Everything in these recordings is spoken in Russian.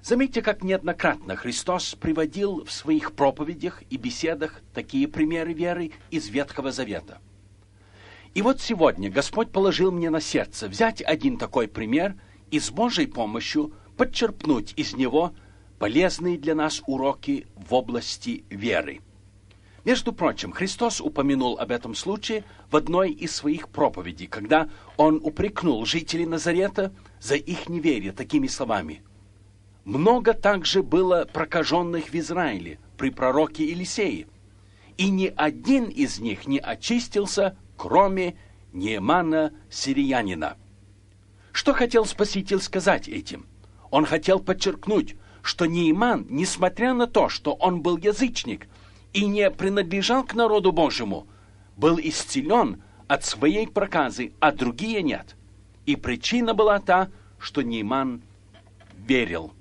Заметьте, как неоднократно Христос приводил в своих проповедях и беседах такие примеры веры из Ветхого Завета. И вот сегодня Господь положил мне на сердце взять один такой пример и с Божьей помощью подчерпнуть из него полезные для нас уроки в области веры. Между прочим, Христос упомянул об этом случае в одной из своих проповедей, когда Он упрекнул жителей Назарета за их неверие такими словами: «Много также было прокаженных в Израиле при пророке Елисее, и ни один из них не очистился, кроме Неемана сириянина». Что хотел Спаситель сказать этим? Он хотел подчеркнуть, что Нееман, несмотря на то, что он был язычник и не принадлежал к народу Божьему, был исцелен от своей проказы, а другие нет. И причина была та, что Нееман верил.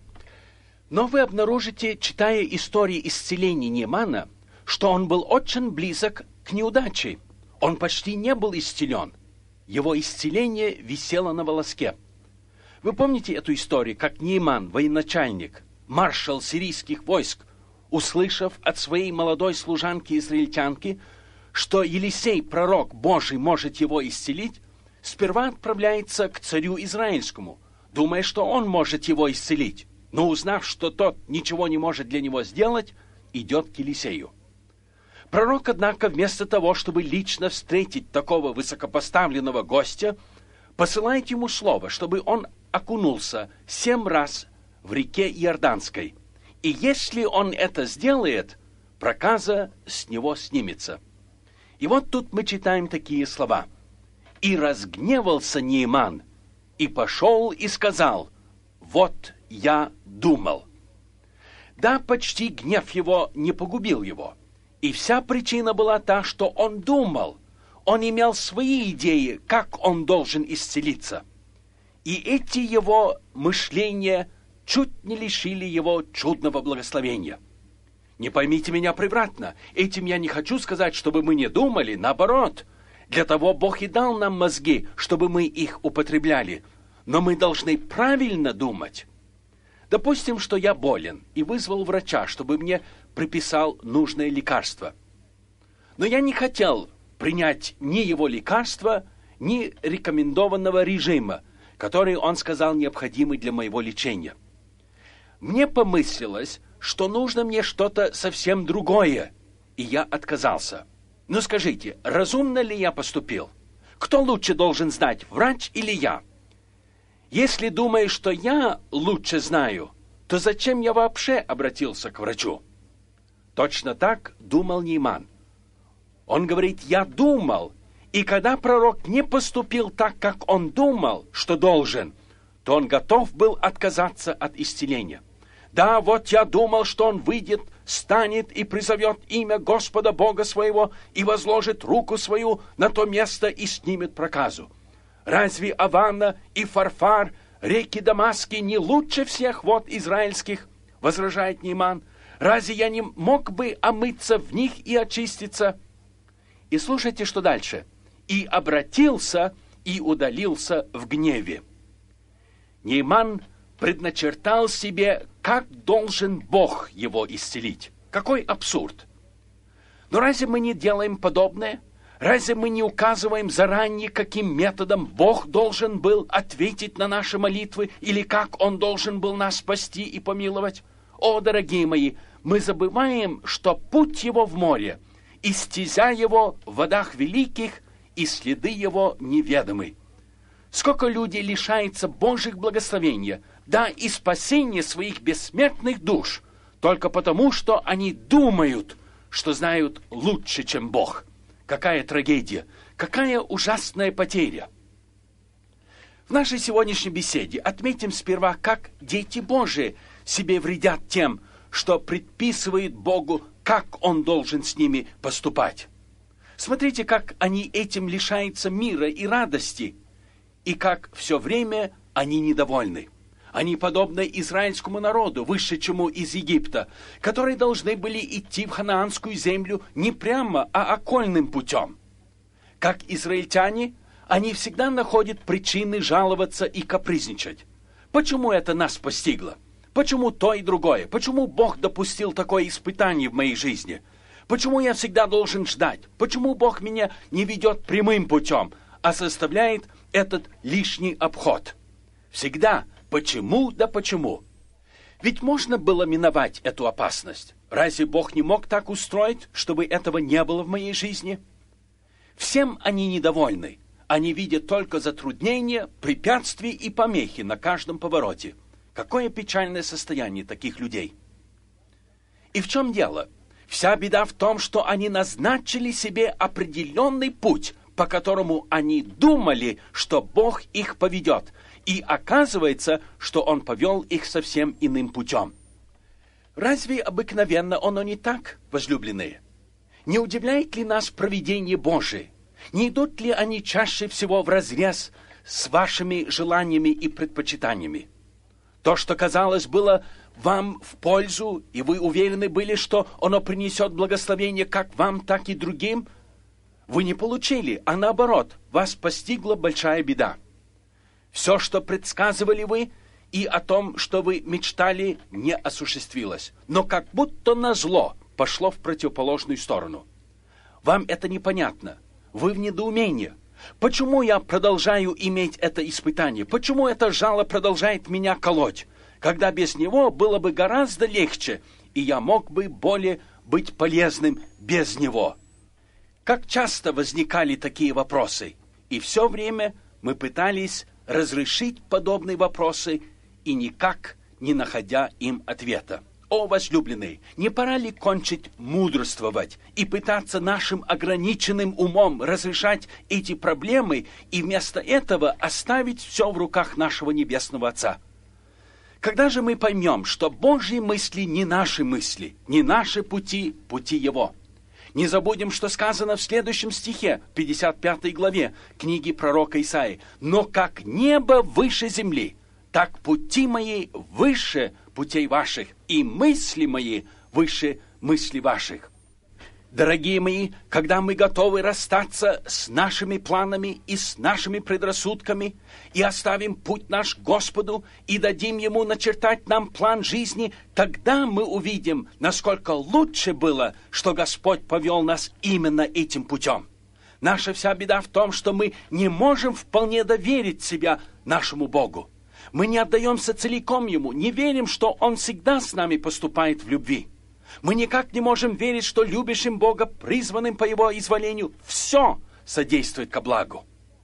Но вы обнаружите, читая истории исцеления Неемана, что он был очень близок к неудаче. Он почти не был исцелен. Его исцеление висело на волоске. Вы помните эту историю, как Нееман, военачальник, маршал сирийских войск, услышав от своей молодой служанки-израильтянки, что Елисей, пророк Божий, может его исцелить, сперва отправляется к царю израильскому, думая, что он может его исцелить, но узнав, что тот ничего не может для него сделать, идет к Елисею. Пророк, однако, вместо того, чтобы лично встретить такого высокопоставленного гостя, посылает ему слово, чтобы он окунулся 7 раз в реке Иорданской. И если он это сделает, проказа с него снимется. И вот тут мы читаем такие слова. «И разгневался Нееман, и пошел и сказал: вот я думал». Да, почти гнев его не погубил его. И вся причина была та, что он думал. Он имел свои идеи, как он должен исцелиться. И эти его мышления чуть не лишили его чудного благословения. Не поймите меня превратно. Этим я не хочу сказать, чтобы мы не думали. Наоборот, для того Бог и дал нам мозги, чтобы мы их употребляли. Но мы должны правильно думать. Допустим, что я болен и вызвал врача, чтобы мне прописал нужное лекарство. Но я не хотел принять ни его лекарства, ни рекомендованного режима, который он сказал необходимый для моего лечения. Мне помыслилось, что нужно мне что-то совсем другое, и я отказался. Ну скажите, разумно ли я поступил? Кто лучше должен знать, врач или я? Если думаешь, что я лучше знаю, то зачем я вообще обратился к врачу? Точно так думал Нееман. Он говорит: я думал, и когда пророк не поступил так, как он думал, что должен, то он готов был отказаться от исцеления. Да, вот я думал, что он выйдет, станет и призовет имя Господа Бога своего и возложит руку свою на то место и снимет проказу. Разве Авана и Фарфар, реки Дамасские, не лучше всех вод израильских? Возражает Нееман. Разве я не мог бы омыться в них и очиститься? И слушайте, что дальше. И обратился, и удалился в гневе. Нееман предначертал себе, как должен Бог его исцелить. Какой абсурд! Но разве мы не делаем подобное? Разве мы не указываем заранее, каким методом Бог должен был ответить на наши молитвы, или как Он должен был нас спасти и помиловать? О, дорогие мои, мы забываем, что путь Его в море, и стезя Его в водах великих, и следы Его неведомы. Сколько людей лишается Божьих благословения, да и спасения своих бессмертных душ, только потому, что они думают, что знают лучше, чем Бог. Какая трагедия, какая ужасная потеря. В нашей сегодняшней беседе отметим сперва, как дети Божии себе вредят тем, что предписывают Богу, как Он должен с ними поступать. Смотрите, как они этим лишаются мира и радости, и как все время они недовольны. Они подобны израильскому народу, вышедшему из Египта, которые должны были идти в ханаанскую землю не прямо, а окольным путем. Как израильтяне, они всегда находят причины жаловаться и капризничать. Почему это нас постигло? Почему то и другое? Почему Бог допустил такое испытание в моей жизни? Почему я всегда должен ждать? Почему Бог меня не ведет прямым путем, а составляет этот лишний обход? Всегда почему да почему? Ведь можно было миновать эту опасность. Разве Бог не мог так устроить, чтобы этого не было в моей жизни? Всем они недовольны. Они видят только затруднения, препятствия и помехи на каждом повороте. Какое печальное состояние таких людей. И в чем дело? Вся беда в том, что они назначили себе определенный путь, по которому они думали, что Бог их поведет. И оказывается, что Он повел их совсем иным путем. Разве обыкновенно оно не так, возлюбленные? Не удивляет ли нас провидение Божие? Не идут ли они чаще всего вразрез с вашими желаниями и предпочитаниями? То, что, казалось, было вам в пользу, и вы уверены были, что оно принесет благословение как вам, так и другим, вы не получили, а наоборот, вас постигла большая беда. Все, что предсказывали вы, и о том, что вы мечтали, не осуществилось, но как будто назло пошло в противоположную сторону. Вам это непонятно, вы в недоумении. Почему я продолжаю иметь это испытание? Почему это жало продолжает меня колоть, когда без него было бы гораздо легче, и я мог бы более быть полезным без него? Как часто возникали такие вопросы, и все время мы пытались разрешить подобные вопросы, и никак не находя им ответа. О, возлюбленные, не пора ли кончить мудрствовать и пытаться нашим ограниченным умом разрешать эти проблемы и вместо этого оставить все в руках нашего Небесного Отца? Когда же мы поймем, что Божьи мысли не наши мысли, не наши пути, пути Его? Не забудем, что сказано в следующем стихе, 55 главе книги пророка Исаии. «Но как небо выше земли, так пути мои выше путей ваших, и мысли мои выше мыслей ваших». Дорогие мои, когда мы готовы расстаться с нашими планами и с нашими предрассудками, и оставим путь наш Господу, и дадим Ему начертать нам план жизни, тогда мы увидим, насколько лучше было, что Господь повел нас именно этим путем. Наша вся беда в том, что мы не можем вполне доверить себя нашему Богу. Мы не отдаемся целиком Ему, не верим, что Он всегда с нами поступает в любви. Мы никак не можем верить, что любящим Бога, призванным по Его изволению, все содействует ко благу.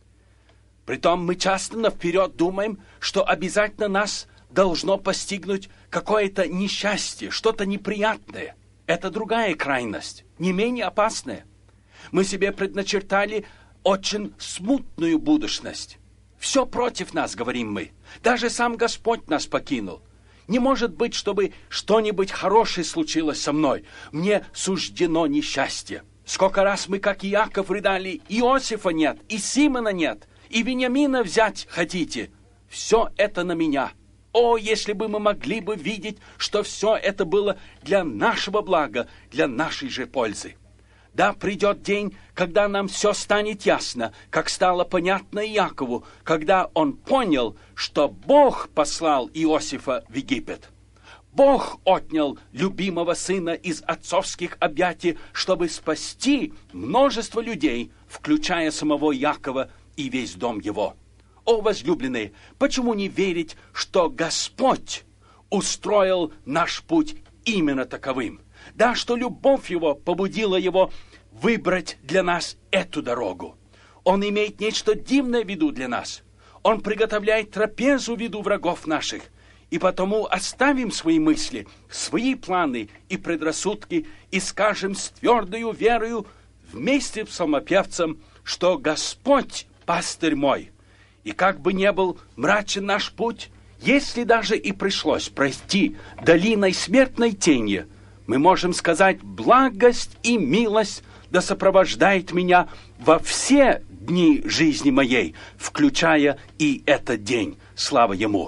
Притом мы часто наперед думаем, что обязательно нас должно постигнуть какое-то несчастье, что-то неприятное. Это другая крайность, не менее опасная. Мы себе предначертали очень смутную будущность. Все против нас, говорим мы. Даже сам Господь нас покинул. Не может быть, чтобы что-нибудь хорошее случилось со мной. Мне суждено несчастье. Сколько раз мы, как Иаков, рыдали: Иосифа нет, и Симона нет, и Вениамина взять хотите. Все это на меня. О, если бы мы могли бы видеть, что все это было для нашего блага, для нашей же пользы. Да, придет день, когда нам все станет ясно, как стало понятно Иакову, когда он понял, что Бог послал Иосифа в Египет. Бог отнял любимого сына из отцовских объятий, чтобы спасти множество людей, включая самого Иакова и весь дом его. О, возлюбленные, почему не верить, что Господь устроил наш путь именно таковым? Да, что любовь Его побудила Его выбрать для нас эту дорогу. Он имеет нечто дивное в виду для нас. Он приготовляет трапезу в виду врагов наших. И потому оставим свои мысли, свои планы и предрассудки и скажем с твердою верою вместе с псалмопевцем, что Господь пастырь мой. И как бы ни был мрачен наш путь, если даже и пришлось пройти долиной смертной тени, мы можем сказать: благость и милость да сопровождает меня во все дни жизни моей, включая и этот день. Слава Ему.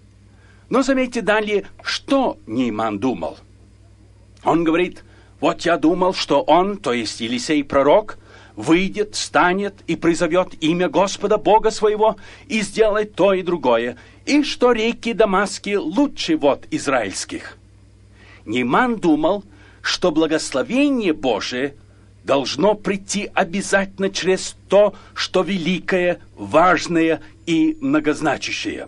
Но заметьте далее, что Нейман думал. Он говорит: вот я думал, что он, то есть Елисей пророк, выйдет, встанет и призовет имя Господа Бога своего и сделает то и другое, и что реки Дамасские лучше вод израильских». Нейман думал, что благословение Божие должно прийти обязательно через то, что великое, важное и многозначащее.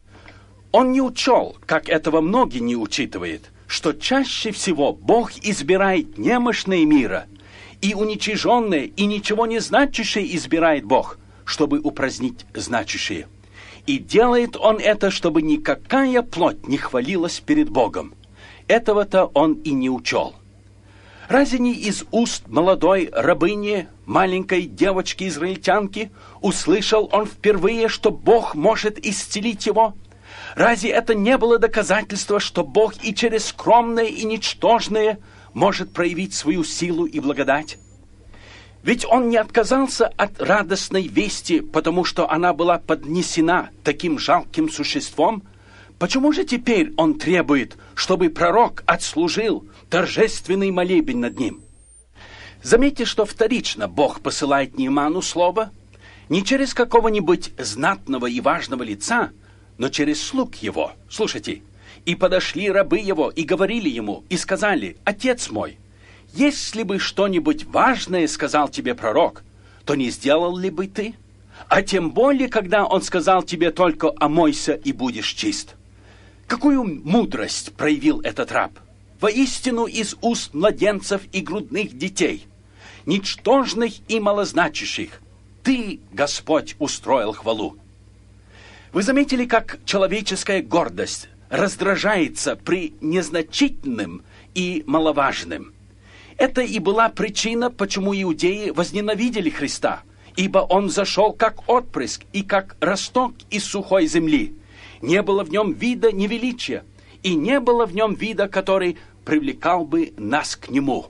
Он не учел, как этого многие не учитывают, что чаще всего Бог избирает немощное мира, и уничиженное, и ничего не значащее избирает Бог, чтобы упразднить значащее. И делает Он это, чтобы никакая плоть не хвалилась перед Богом. Этого-то он и не учел. Разве не из уст молодой рабыни, маленькой девочки-израильтянки, услышал он впервые, что Бог может исцелить его? Разве это не было доказательство, что Бог и через скромное и ничтожное может проявить свою силу и благодать? Ведь он не отказался от радостной вести, потому что она была поднесена таким жалким существом. Почему же теперь он требует, чтобы пророк отслужил торжественный молебен над ним? Заметьте, что вторично Бог посылает Нейману слово не через какого-нибудь знатного и важного лица, но через слуг его. Слушайте, «И подошли рабы его, и говорили ему, и сказали: Отец мой, если бы что-нибудь важное сказал тебе пророк, то не сделал ли бы ты? А тем более, когда он сказал тебе только: омойся и будешь чист». Какую мудрость проявил этот раб! Воистину из уст младенцев и грудных детей, ничтожных и малозначащих, ты, Господь, устроил хвалу. Вы заметили, как человеческая гордость раздражается при незначительном и маловажном? Это и была причина, почему иудеи возненавидели Христа, ибо Он зашел как отпрыск и как росток из сухой земли. Не было в Нем вида ни величия, и не было в Нем вида, который привлекал бы нас к Нему.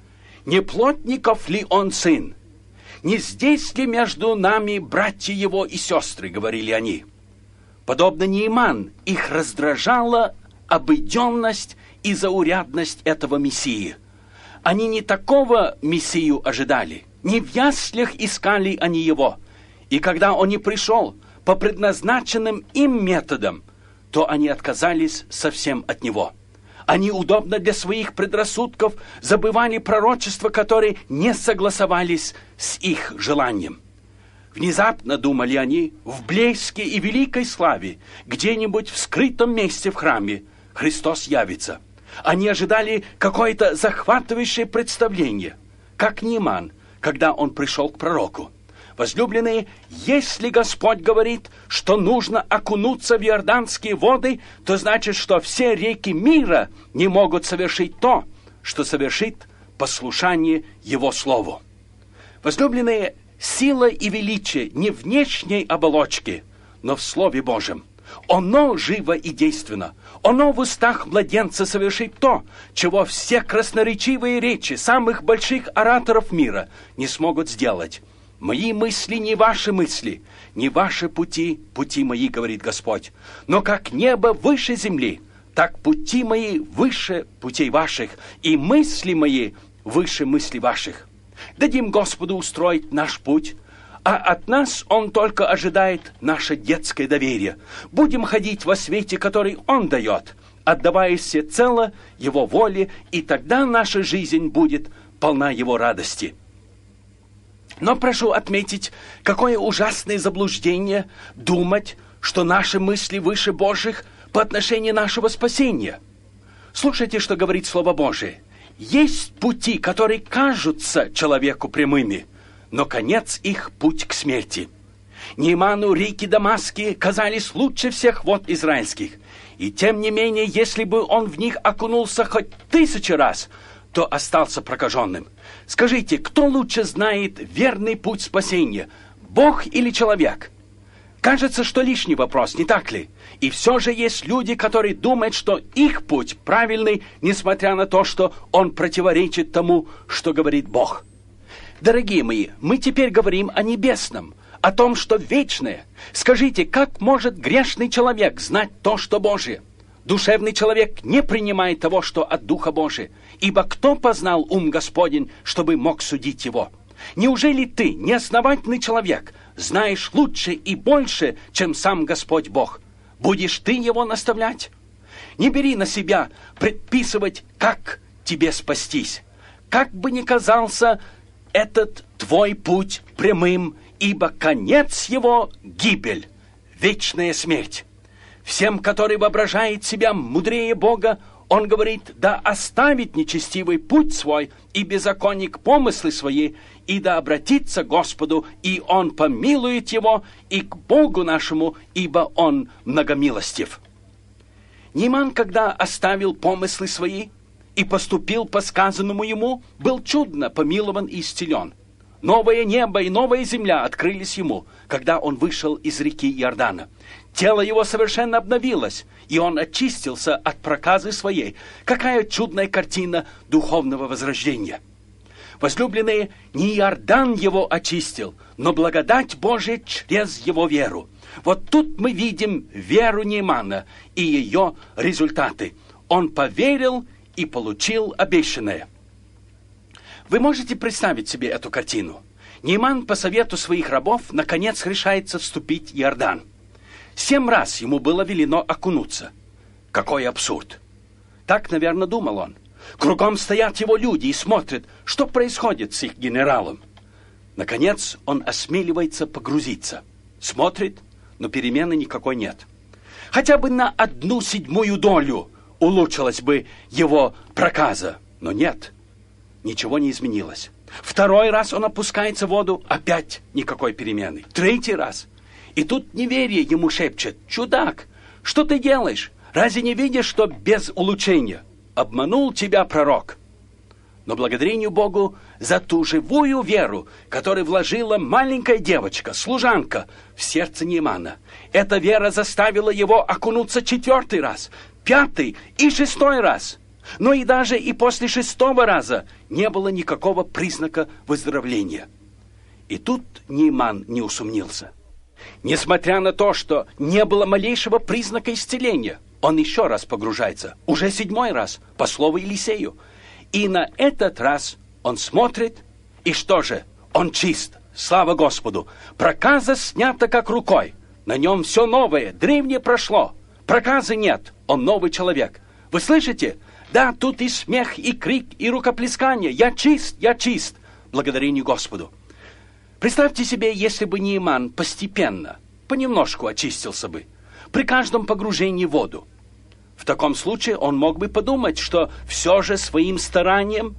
Не плотников ли Он сын? Не здесь ли между нами братья Его и сестры, говорили они. Подобно Нейман, их раздражала обыденность и заурядность этого Мессии. Они не такого Мессию ожидали, не в яслях искали они Его. И когда Он не пришел по предназначенным им методам, то они отказались совсем от Него. Они удобно для своих предрассудков забывали пророчества, которые не согласовались с их желанием. Внезапно, думали они, в блеске и великой славе, где-нибудь в скрытом месте в храме, Христос явится. Они ожидали какое-то захватывающее представление, как Нейман, когда он пришел к пророку. Возлюбленные, если Господь говорит, что нужно окунуться в иорданские воды, то значит, что все реки мира не могут совершить то, что совершит послушание Его Слову. Возлюбленные, сила и величие не в внешней оболочке, но в Слове Божьем. Оно живо и действенно. Оно в устах младенца совершит то, чего все красноречивые речи самых больших ораторов мира не смогут сделать. «Мои мысли не ваши мысли, не ваши пути, пути мои, говорит Господь. Но как небо выше земли, так пути мои выше путей ваших, и мысли мои выше мыслей ваших». Дадим Господу устроить наш путь, а от нас Он только ожидает наше детское доверие. Будем ходить во свете, который Он дает, отдавая всецело Его воле, и тогда наша жизнь будет полна Его радости. Но прошу отметить, какое ужасное заблуждение думать, что наши мысли выше Божьих по отношению нашего спасения. Слушайте, что говорит Слово Божие. Есть пути, которые кажутся человеку прямыми, но конец их — путь к смерти. Нейману реки Дамасские казались лучше всех вод израильских, и тем не менее, если бы он в них окунулся хоть 1000 раз, то остался прокаженным. Скажите, кто лучше знает верный путь спасения, Бог или человек? Кажется, что лишний вопрос, не так ли? И все же есть люди, которые думают, что их путь правильный, несмотря на то, что он противоречит тому, что говорит Бог. Дорогие мои, мы теперь говорим о небесном, о том, что вечное. Скажите, как может грешный человек знать то, что Божие? Душевный человек не принимает того, что от Духа Божия, ибо кто познал ум Господень, чтобы мог судить его? Неужели ты, неосновательный человек, знаешь лучше и больше, чем сам Господь Бог? Будешь ты его наставлять? Не бери на себя предписывать, как тебе спастись. Как бы ни казался этот твой путь прямым, ибо конец его — гибель, вечная смерть. Всем, который воображает себя мудрее Бога, он говорит: да оставит нечестивый путь свой и беззаконник помыслы свои, и да обратится к Господу, и Он помилует его, и к Богу нашему, ибо Он многомилостив. Нейман, когда оставил помыслы свои и поступил по сказанному ему, был чудно помилован и исцелен. Новое небо и новая земля открылись ему, когда он вышел из реки Иордана. Тело его совершенно обновилось, и он очистился от проказы своей. Какая чудная картина духовного возрождения! Возлюбленные, не Иордан его очистил, но благодать Божия через его веру. Вот тут мы видим веру Неймана и ее результаты. Он поверил и получил обещанное. Вы можете представить себе эту картину? Нейман по совету своих рабов наконец решается вступить в Иордан. 7 раз ему было велено окунуться. Какой абсурд! Так, наверное, думал он. Кругом стоят его люди и смотрят, что происходит с их генералом. Наконец он осмеливается погрузиться. Смотрит, но перемены никакой нет. Хотя бы на 1/7 долю улучшилась бы его проказа, но нет. Ничего не изменилось. 2 раз он опускается в воду, опять никакой перемены. 3 раз. И тут неверие ему шепчет: «Чудак, что ты делаешь? Разве не видишь, что без улучшения? Обманул тебя пророк». Но благодарению Богу за ту живую веру, которую вложила маленькая девочка, служанка, в сердце Неймана. Эта вера заставила его окунуться 4 раз, 5 и 6 раз. Но и даже и после 6 раза не было никакого признака выздоровления. И тут Нейман не усомнился. Несмотря на то, что не было малейшего признака исцеления, он еще раз погружается, уже 7 раз, по слову Елисею. И на этот раз он смотрит, и что же? Он чист, слава Господу. Проказа снята как рукой. На нем все новое, древнее прошло. Проказы нет, он новый человек. Вы слышите? Да, тут и смех, и крик, и рукоплескание. Я чист, благодарение Господу. Представьте себе, если бы Нейман постепенно, понемножку очистился бы, при каждом погружении в воду. В таком случае он мог бы подумать, что все же своим старанием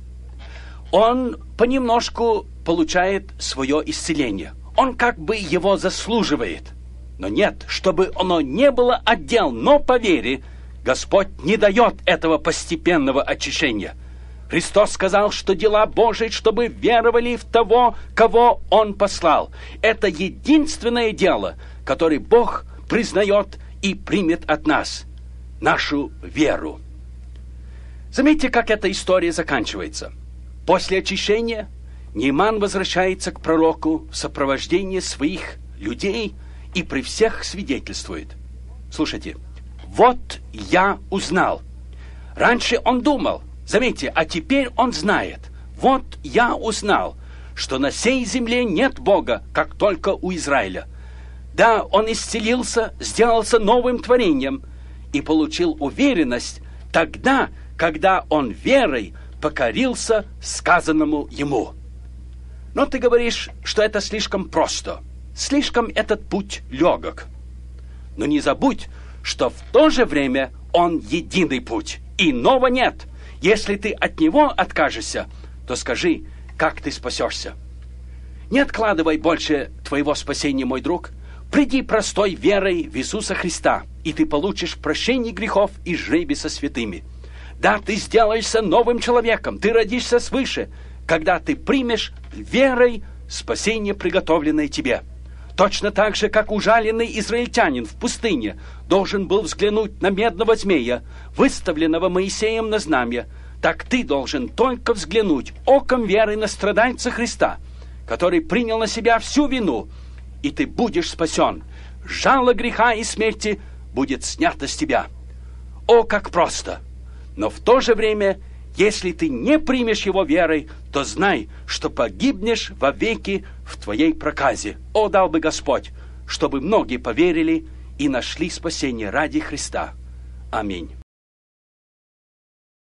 он понемножку получает свое исцеление. Он как бы его заслуживает. Но нет, чтобы оно не было отдел, но по вере Господь не дает этого постепенного очищения. Христос сказал, что дела Божии, чтобы веровали в того, кого Он послал. Это единственное дело, которое Бог признает и примет от нас. Нашу веру. Заметьте, как эта история заканчивается. После очищения Нейман возвращается к пророку в сопровождении своих людей и при всех свидетельствует. Слушайте, вот я узнал. Раньше он думал, заметьте, а теперь он знает. Вот я узнал, что на сей земле нет Бога, как только у Израиля. Да, он исцелился, сделался новым творением и получил уверенность тогда, когда он верой покорился сказанному ему. Но ты говоришь, что это слишком просто, слишком этот путь легок. Но не забудь, что в то же время он единый путь, иного нет. Если ты от него откажешься, то скажи, как ты спасешься. Не откладывай больше твоего спасения, мой друг. Приди простой верой в Иисуса Христа, и ты получишь прощение грехов и жребий со святыми. Да, ты сделаешься новым человеком, ты родишься свыше, когда ты примешь верой спасение, приготовленное тебе. Точно так же, как ужаленный израильтянин в пустыне должен был взглянуть на медного змея, выставленного Моисеем на знамя, так ты должен только взглянуть оком веры на страдальца Христа, который принял на себя всю вину, и ты будешь спасен. Жало греха и смерти будет снято с тебя. О, как просто! Но в то же время Если ты не примешь его верой, то знай, что погибнешь вовеки в твоей проказе. О, дал бы Господь, чтобы многие поверили и нашли спасение ради Христа. Аминь.